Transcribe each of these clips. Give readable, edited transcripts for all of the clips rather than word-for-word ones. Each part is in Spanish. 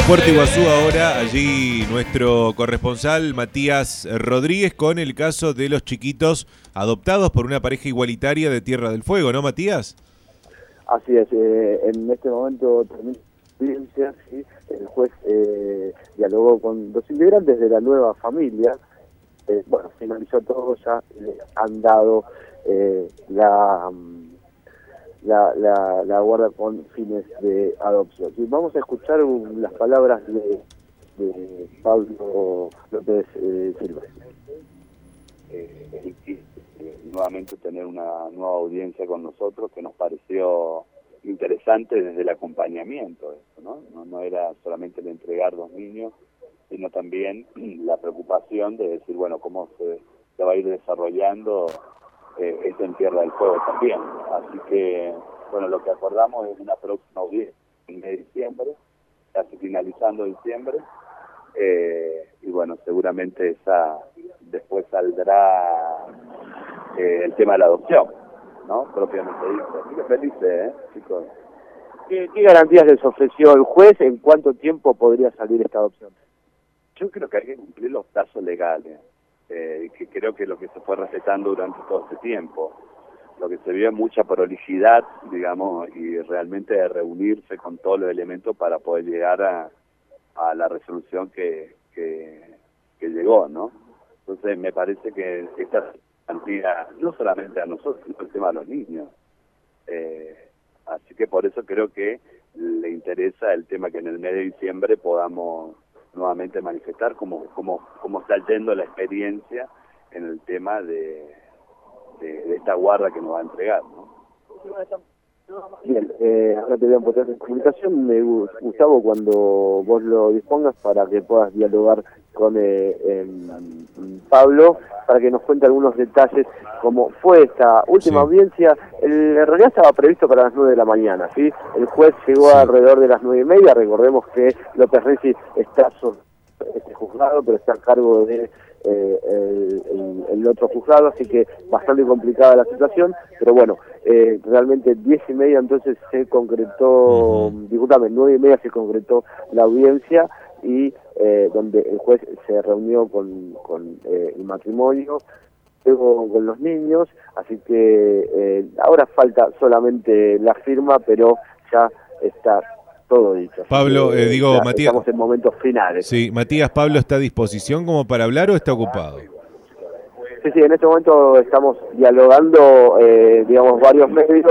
Puerto Iguazú ahora, allí nuestro corresponsal Matías Rodríguez con el caso de los chiquitos adoptados por una pareja igualitaria de Tierra del Fuego, ¿no, Matías? Así es, en este momento termina la audiencia, ¿sí? El juez dialogó con los integrantes de la nueva familia, finalizó todo, ya han dado la guarda con fines de adopción. Y vamos a escuchar las palabras de Pablo López Silva. Nuevamente tener una nueva audiencia con nosotros que nos pareció interesante desde el acompañamiento, no era solamente el entregar 2 niños, sino también la preocupación de decir, bueno, cómo se va a ir desarrollando esto en Tierra del Fuego también. Así que, bueno, lo que acordamos es una próxima audiencia en diciembre, casi finalizando diciembre, y bueno, seguramente después saldrá el tema de la adopción, ¿no? Propiamente dicho. Así que felices, chicos. ¿Qué garantías les ofreció el juez? ¿En cuánto tiempo podría salir esta adopción? Yo creo que hay que cumplir los plazos legales, que creo que es lo que se fue respetando durante todo este tiempo. Lo que se vio es mucha prolijidad, digamos, y realmente de reunirse con todos los elementos para poder llegar a la resolución que llegó, ¿no? Entonces me parece que esta garantía, no solamente a nosotros, sino el tema de los niños. Así que por eso creo que le interesa el tema que en el mes de diciembre podamos nuevamente manifestar cómo está yendo la experiencia en el tema de esta guarda que nos va a entregar, ¿no? Bien, ahora te voy a poner en comunicación, Gustavo, cuando vos lo dispongas para que puedas dialogar con Pablo, para que nos cuente algunos detalles, cómo fue esta última audiencia. En realidad estaba previsto para las 9 de la mañana, ¿sí? El juez llegó alrededor de las 9:30, recordemos que López Renzi está sobre este juzgado, pero está a cargo de el otro juzgado, así que bastante complicada la situación, pero bueno, realmente 10:30 entonces se concretó, discúlpame, 9:30 se concretó la audiencia y donde el juez se reunió con el matrimonio, luego con los niños, así que ahora falta solamente la firma, pero ya está todo dicho. Pablo, Matías, estamos en momentos finales. Sí, Matías, ¿Pablo está a disposición como para hablar o está ocupado? Sí, en este momento estamos dialogando, varios medios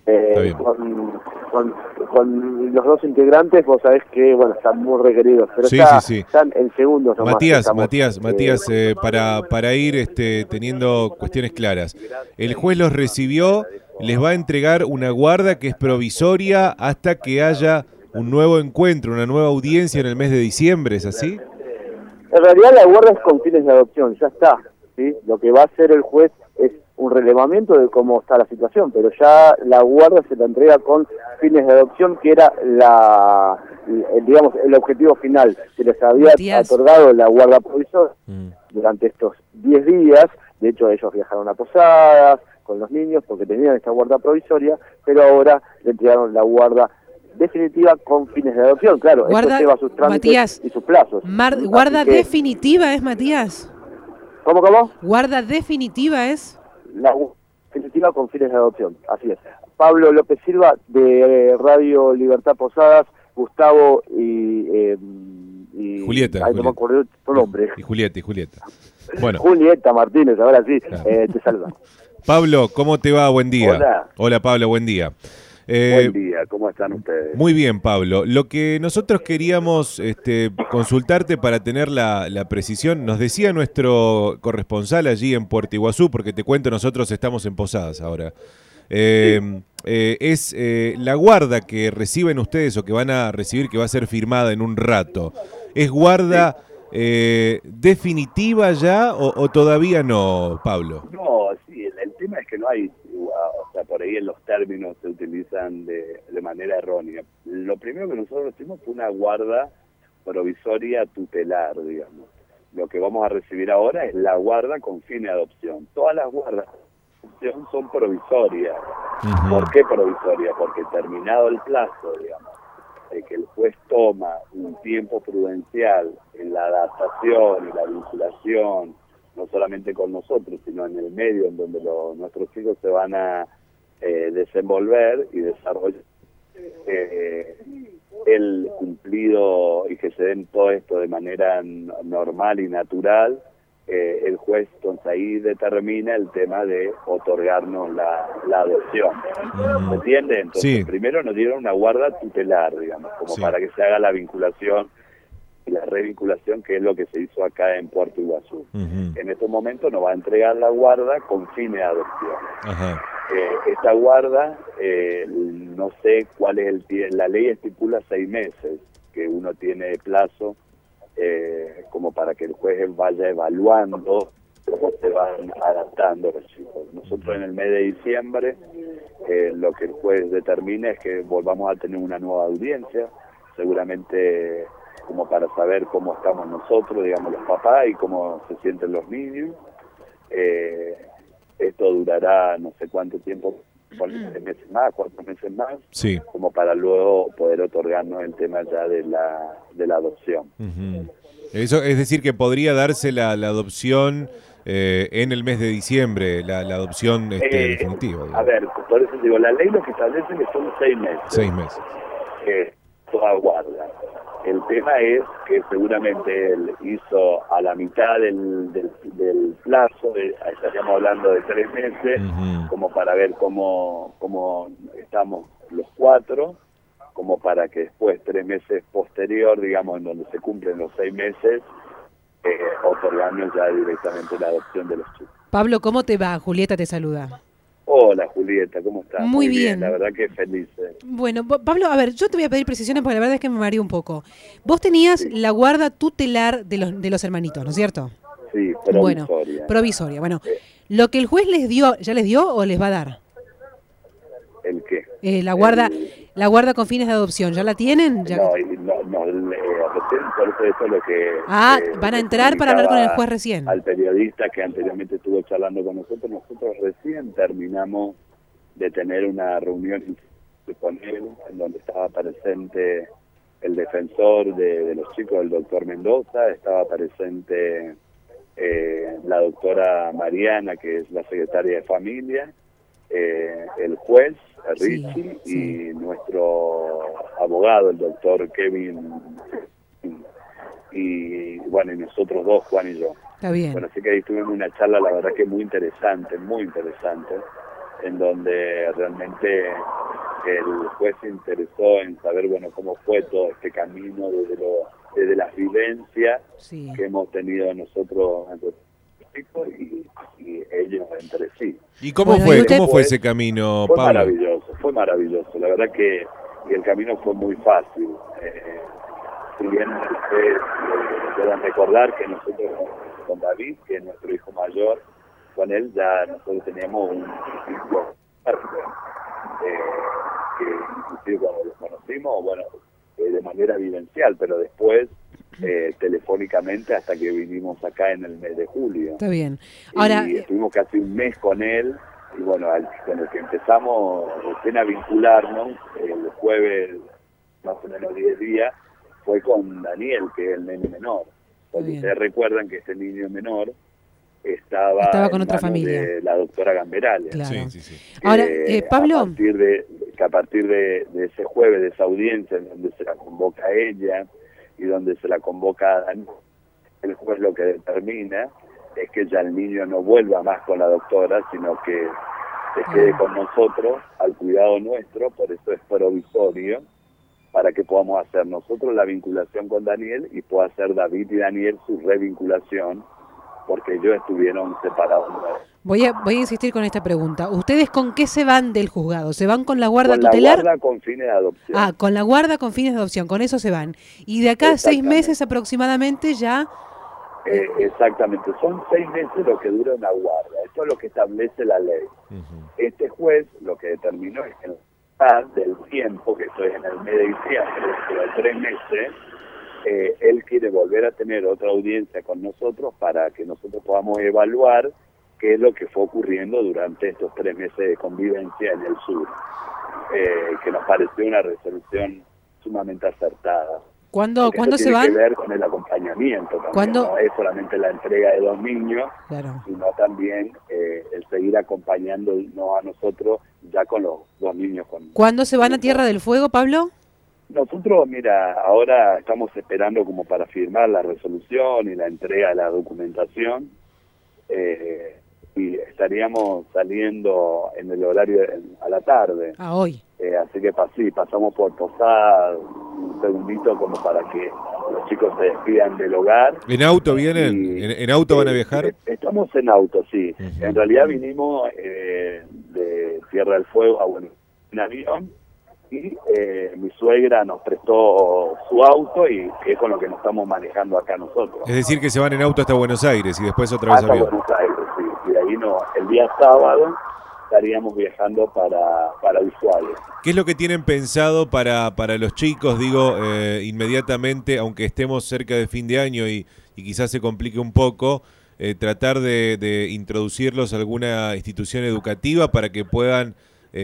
con los dos integrantes. Vos sabés que, están muy requeridos, pero están en segundos nomás. Matías, para ir teniendo cuestiones claras. El juez los recibió, les va a entregar una guarda que es provisoria hasta que haya un nuevo encuentro, una nueva audiencia en el mes de diciembre, ¿es así? En realidad la guarda es con fines de adopción, ya está, ¿sí? Lo que va a hacer el juez es un relevamiento de cómo está la situación, pero ya la guarda se la entrega con fines de adopción, que era el objetivo final. Se les había otorgado la guarda provisoria durante estos 10 días, de hecho ellos viajaron a Posadas con los niños porque tenían esta guarda provisoria, pero ahora le entregaron la guarda definitiva con fines de adopción. Claro, guarda, esto lleva sus trámites, Matías, y sus plazos. ¿Guarda definitiva es, Matías? ¿Cómo? ¿Guarda definitiva es? La definitiva con fines de adopción, así es. Pablo López Silva, de Radio Libertad Posadas, Gustavo y Julieta. No me acuerdo tu nombre. Y Julieta. Bueno. Julieta Martínez, ahora sí, te saluda. Pablo, ¿cómo te va? Buen día. Hola Pablo, buen día. Buen día, ¿cómo están ustedes? Muy bien, Pablo. Lo que nosotros queríamos consultarte para tener la precisión, nos decía nuestro corresponsal allí en Puerto Iguazú, porque te cuento, nosotros estamos en Posadas ahora. Es la guarda que reciben ustedes o que van a recibir, que va a ser firmada en un rato. ¿Es guarda definitiva ya o todavía no, Pablo? No, sí, el tema es que no hay, por ahí en los términos se utilizan de manera errónea. Lo primero que nosotros hicimos fue una guarda provisoria tutelar, digamos. Lo que vamos a recibir ahora es la guarda con fin de adopción. Todas las guardas de adopción son provisorias. ¿Por qué provisorias? Porque terminado el plazo, digamos, que el juez toma un tiempo prudencial en la adaptación y la vinculación, no solamente con nosotros, sino en el medio en donde nuestros chicos se van a desenvolver y desarrollar, el cumplido y que se den todo esto de manera normal y natural, el juez entonces ahí determina el tema de otorgarnos la adopción. ¿Me entiende? Entonces primero nos dieron una guarda tutelar, digamos, como para que se haga la vinculación y la revinculación, que es lo que se hizo acá en Puerto Iguazú. En estos momentos nos va a entregar la guarda con fines de adopción. Esta guarda, no sé cuál es la ley estipula 6 meses que uno tiene de plazo, como para que el juez vaya evaluando cómo se van adaptando los chicos. Nosotros en el mes de diciembre, lo que el juez determina es que volvamos a tener una nueva audiencia, seguramente como para saber cómo estamos nosotros, digamos, los papás, y cómo se sienten los niños. Esto durará no sé cuánto tiempo, 3 meses más, 4 meses más, como para luego poder otorgarnos el tema ya de la adopción. Eso es decir, que podría darse la adopción en el mes de diciembre, la adopción definitiva. A ver, por eso digo, la ley lo que establece que son 6 meses. 6 meses. Toda guarda. El tema es que seguramente él hizo a la mitad del plazo, estaríamos hablando de 3 meses, como para ver cómo estamos los 4, como para que después 3 meses posterior, digamos, en donde se cumplen los 6 meses, otorgarnos ya directamente la adopción de los chicos. Pablo, ¿cómo te va? Julieta te saluda. Hola Julieta, ¿cómo estás? Muy bien. La verdad que feliz. Bueno, Pablo, a ver, yo te voy a pedir precisiones porque la verdad es que me mareé un poco. Vos tenías la guarda tutelar de los hermanitos, ¿no es cierto? Sí, provisoria. Bueno, provisoria. Bueno, ¿lo que el juez les dio, ya les dio o les va a dar? ¿El qué? La guarda con fines de adopción, ¿ya la tienen? ¿Ya? No, recién, por eso es lo que... van a entrar para hablar con el juez recién. Al periodista que anteriormente estuvo charlando con nosotros recién terminamos de tener una reunión con él, en donde estaba presente el defensor de los chicos, el doctor Mendoza, estaba presente la doctora Mariana, que es la secretaria de familia, el juez, Richie, y nuestro abogado, el doctor Kevin, y bueno, y nosotros dos, Juan y yo. Está bien. Bueno, así que ahí tuvimos una charla, la verdad que muy interesante, en donde realmente el juez se interesó en saber, bueno, cómo fue todo este camino desde las vivencias que hemos tenido nosotros y ellos entre sí. ¿Y cómo fue ese camino, Pablo? Fue maravilloso. La verdad que el camino fue muy fácil. Si bien ustedes deben recordar que nosotros con David, que es nuestro hijo mayor, con él ya nosotros teníamos un vínculo que inclusive cuando los conocimos, bueno, de manera vivencial, pero después telefónicamente hasta que vinimos acá en el mes de julio. Está bien. Ahora, y estuvimos casi un mes con él, y bueno, con el que empezamos recién a vincularnos, el jueves, más o menos 10 días, fue con Daniel, que es el nene menor. Porque ustedes recuerdan que este niño menor estaba con otra familia, de la doctora Gamberale. Claro. Ahora, Pablo, a partir de ese jueves, de esa audiencia en donde se la convoca a ella y donde se la convoca a Daniel, el juez lo que determina es que ya el niño no vuelva más con la doctora, sino que se quede con nosotros al cuidado nuestro, por eso es provisorio, para que podamos hacer nosotros la vinculación con Daniel y pueda hacer David y Daniel su revinculación, porque ellos estuvieron separados. Voy a insistir con esta pregunta. ¿Ustedes con qué se van del juzgado? ¿Se van con la guarda tutelar? Con la guarda con fines de adopción. Con la guarda con fines de adopción, con eso se van. Y de acá a 6 meses aproximadamente ya... exactamente, son 6 meses lo que dura una guarda. Esto es lo que establece la ley. Este juez lo que determinó es que en del tiempo, que esto es en el mes de diciembre, de 3 meses, él quiere volver a tener otra audiencia con nosotros para que nosotros podamos evaluar qué es lo que fue ocurriendo durante estos 3 meses de convivencia en el sur, que nos pareció una resolución sumamente acertada. ¿Cuándo se tiene van? que ver con el acompañamiento también, no es solamente la entrega de 2 niños, claro, sino también el seguir acompañándonos a nosotros ya con los 2 niños. ¿Cuándo se van a Tierra del Fuego, Pablo? Nosotros, mira, ahora estamos esperando como para firmar la resolución y la entrega de la documentación, y estaríamos saliendo en el horario a la tarde. Hoy. Así que sí, pasamos por Posada un segundito como para que los chicos se despidan del hogar. ¿En auto vienen? ¿En auto van a viajar? Estamos en auto, sí. Uh-huh. En realidad vinimos de Tierra del Fuego a en avión, y mi suegra nos prestó su auto y es con lo que nos estamos manejando acá nosotros. Es decir, que se van en auto hasta Buenos Aires y después otra vez avión. Buenos Aires, sí. Y de ahí el día sábado estaríamos viajando para Ushuaia. ¿Qué es lo que tienen pensado para los chicos, digo, inmediatamente, aunque estemos cerca de fin de año y quizás se complique un poco, tratar de introducirlos a alguna institución educativa para que puedan,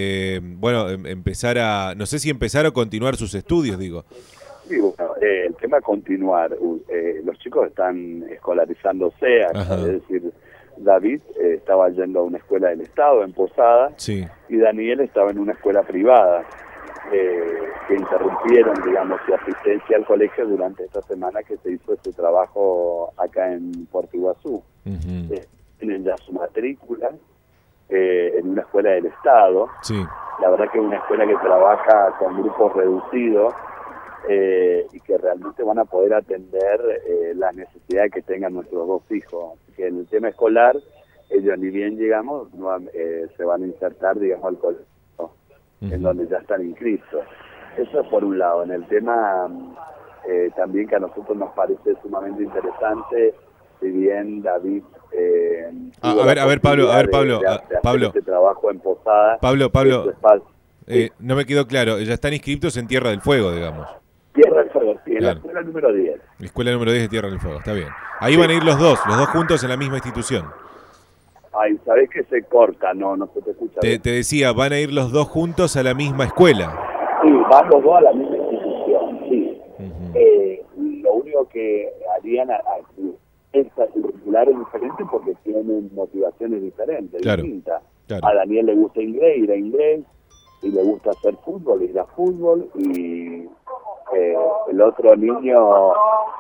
empezar no sé si empezar o continuar sus estudios, digo? Sí, bueno, el tema continuar, los chicos están escolarizándose, es decir, David estaba yendo a una escuela del Estado en Posada, sí, y Daniel estaba en una escuela privada, que interrumpieron, digamos, su asistencia al colegio durante esta semana que se hizo este trabajo acá en Puerto Iguazú. Uh-huh. Tienen ya su matrícula en una escuela del Estado. Sí. La verdad que es una escuela que trabaja con grupos reducidos, y que realmente van a poder atender las necesidades que tengan nuestros 2 hijos. Así que en el tema escolar, ellos ni bien llegamos, se van a insertar, digamos, al colegio, uh-huh, en donde ya están inscritos. Eso es por un lado. En el tema también que a nosotros nos parece sumamente interesante, si bien David... a ver, Pablo, Pablo. Este trabajo en Posada. Pablo, no me quedó claro, ya están inscritos en Tierra del Fuego, digamos. Tierra del Fuego, sí, en claro. La escuela número 10. La escuela número 10 de Tierra del Fuego, está bien. Ahí sí. Van a ir los dos juntos en la misma institución. Ay, ¿sabés que se corta? No se te escucha. Te decía, van a ir los 2 juntos a la misma escuela. Sí, van los 2 a la misma institución, sí. Uh-huh. Lo único que harían extracurriculares diferentes porque tienen motivaciones diferentes, claro, distintas. Claro. A Daniel le gusta inglés, ir a inglés, y le gusta hacer fútbol, ir a fútbol, y el otro niño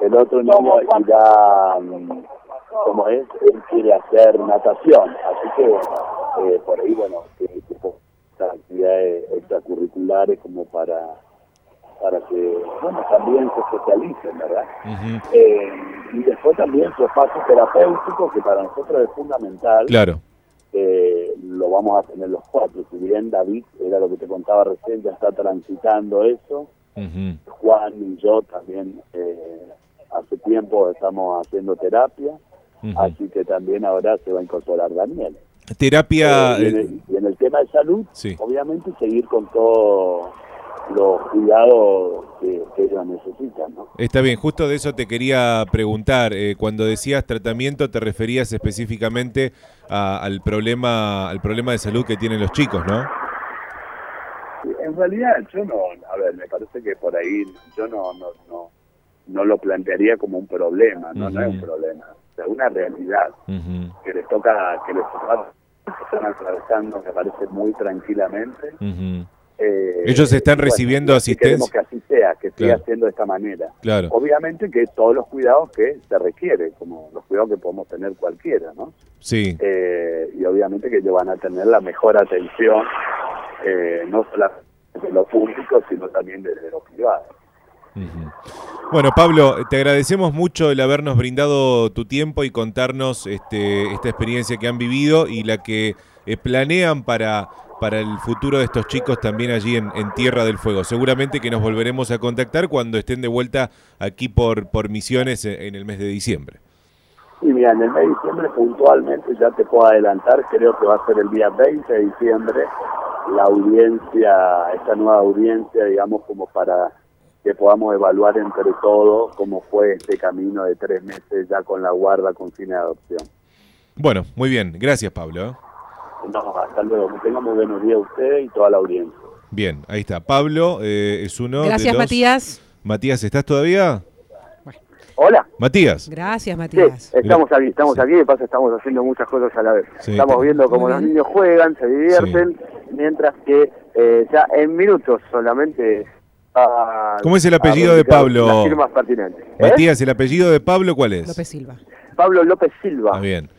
irá, como es, él quiere hacer natación, así que por ahí, bueno, estas actividades extracurriculares como para que, bueno, también se socialicen, ¿verdad? Uh-huh. Y después también su espacio terapéutico, que para nosotros es fundamental. Claro. Lo vamos a tener los 4, si bien David, era lo que te contaba recién, ya está transitando eso. Uh-huh. Juan y yo también hace tiempo estamos haciendo terapia, uh-huh, así que también ahora se va a incorporar Daniel. Terapia... y en el tema de salud, sí, obviamente seguir con todos los cuidados que ellos necesitan, ¿no? Está bien, justo de eso te quería preguntar. Cuando decías tratamiento, te referías específicamente al problema de salud que tienen los chicos, ¿no? En realidad, yo no, me parece que por ahí yo no lo plantearía como un problema, ¿no? Uh-huh. No es un problema, es una realidad, uh-huh, que les toca, que están atravesando, me parece, muy tranquilamente. Uh-huh. Ellos están recibiendo asistencia. Queremos que así sea, que siga siendo de esta manera. Claro. Obviamente que todos los cuidados que se requiere, como los cuidados que podemos tener cualquiera, ¿no? Sí. Y obviamente que ellos van a tener la mejor atención, no solamente de lo público, sino también desde lo privado. Uh-huh. Bueno, Pablo, te agradecemos mucho el habernos brindado tu tiempo y contarnos esta experiencia que han vivido y la que planean para el futuro de estos chicos también allí en Tierra del Fuego. Seguramente que nos volveremos a contactar cuando estén de vuelta aquí por Misiones en el mes de diciembre. Sí, mira, en el mes de diciembre puntualmente, ya te puedo adelantar, creo que va a ser el día 20 de diciembre, la audiencia, esta nueva audiencia, digamos, como para que podamos evaluar entre todos cómo fue este camino de 3 meses ya con la guarda con fines de adopción. Bueno, muy bien. Gracias, Pablo. No, hasta luego. Que tengan muy buenos días a ustedes y toda la audiencia. Bien, ahí está. Pablo es uno de Gracias, los... Matías. Matías, ¿estás todavía? Hola. Matías. Gracias, Sí, Matías. estamos Sí. aquí, de paso estamos haciendo muchas cosas a la vez. Sí, Estamos viendo cómo Muy los bien. niños juegan, se divierten, mientras que ya en minutos solamente... ¿Cómo es el apellido de Pablo? Las firmas pertinentes. Matías, ¿el apellido de Pablo cuál es? López Silva. Pablo López Silva. Ah, bien.